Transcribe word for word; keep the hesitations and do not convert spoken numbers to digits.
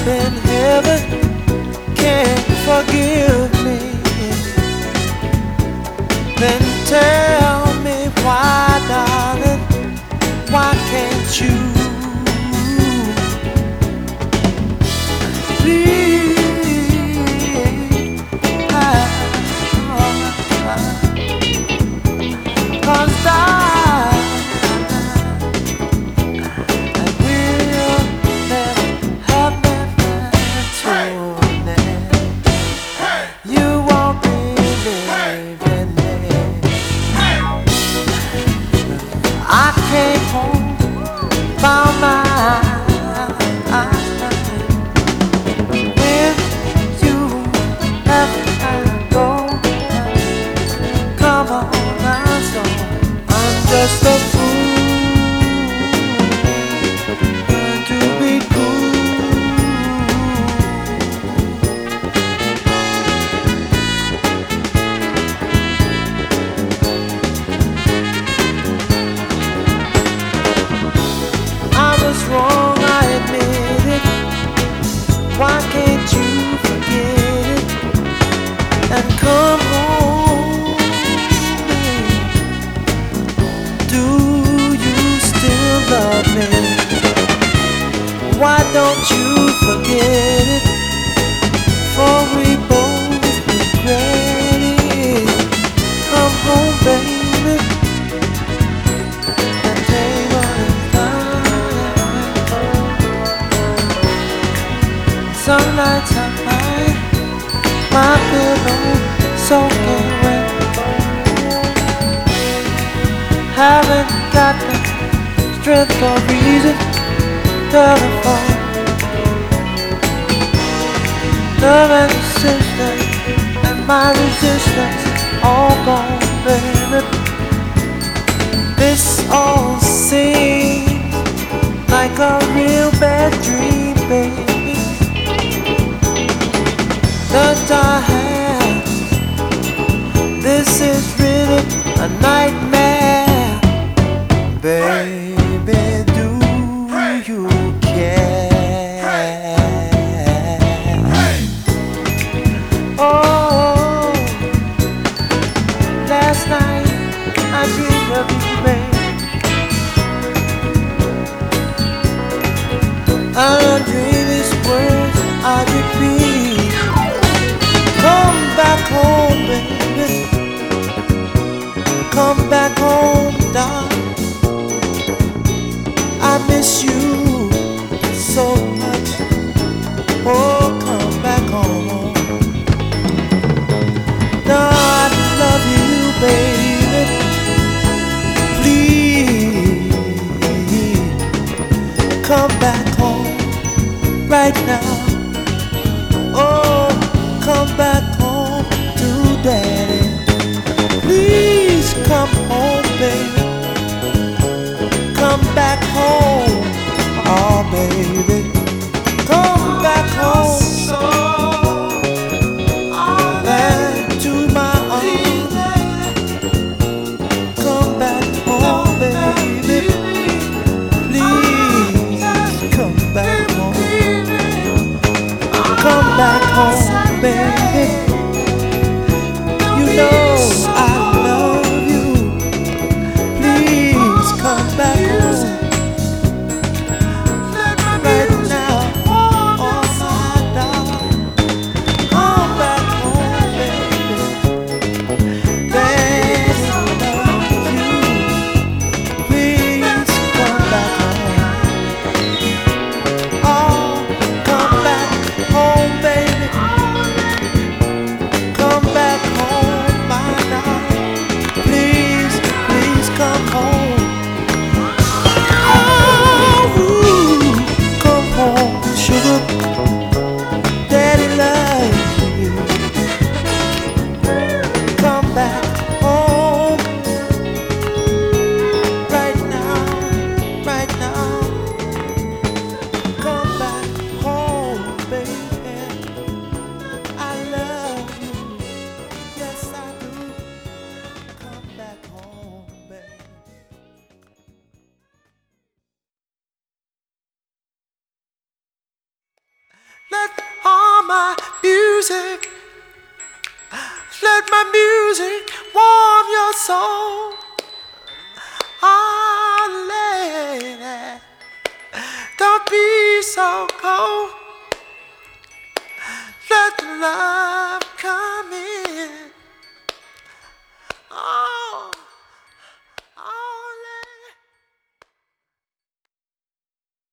in heaven can't forgive me, then tell me why, darling, why can't you? Please, I, cause darling, found my when you left and go. Come on, now, so I'm just a fool to be cool. Wrong, I admit it. Why can't you forget it and come home? Do you still love me? Why don't you forget it? For we both regret it. Come home, baby. Some nights I find my pillow soaking wet. Haven't got the strength or reason to fall. Love and resistance and my resistance all gone, baby. This all seems like a real bad dream, baby. That I have. This is really a nightmare, baby. Do you care? Oh, last night I dreamed of you, babe. I dream these words I repeat. Come back home, baby. Come back home, darling. I miss you so much. Oh, come back home. No, I love you, baby. Please, come back home right now. Oh, come back home to daddy. Please come home, baby. Come back home, oh baby. Come back home, back to my arms. Come back home, baby. Please come back home. Come back home, baby. You know I love you. Please come back home right now, oh my darling. Come back home, baby. Daddy loves you. Please come back home. Oh, come back home, baby. Come back home, my darling. music warm your soul. Ah, lady, don't be so cold. Let the love